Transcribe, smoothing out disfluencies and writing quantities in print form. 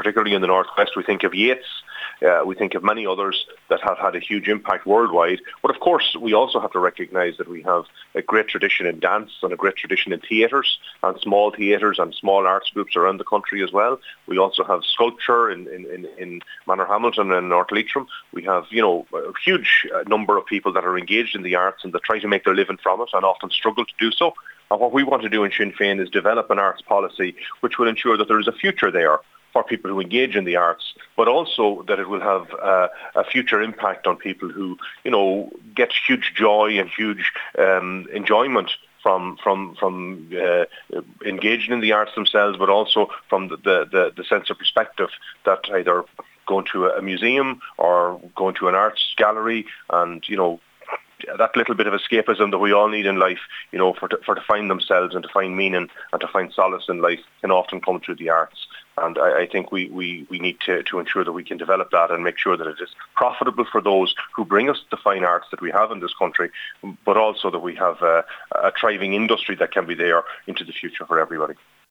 particularly in the Northwest. We think of Yeats, we think of many others that have had a huge impact worldwide. But of course, we also have to recognise that we have a great tradition in dance and a great tradition in theatres and small theatres and small arts groups around the country as well. We also have sculpture in Manorhamilton and North Leitrim. We have, a huge number of people that are engaged in the arts and that try to make their living from it and often struggle to do so. And what we want to do in Sinn Féin is develop an arts policy which will ensure that there is a future there for people who engage in the arts, but also that it will have a future impact on people who, get huge joy and huge enjoyment from engaging in the arts themselves, but also from the sense of perspective that either going to a museum or going to an arts gallery and, that little bit of escapism that we all need in life, for to find themselves and to find meaning and to find solace in life can often come through the arts. And I think we need to ensure that we can develop that and make sure that it is profitable for those who bring us the fine arts that we have in this country, but also that we have a thriving industry that can be there into the future for everybody.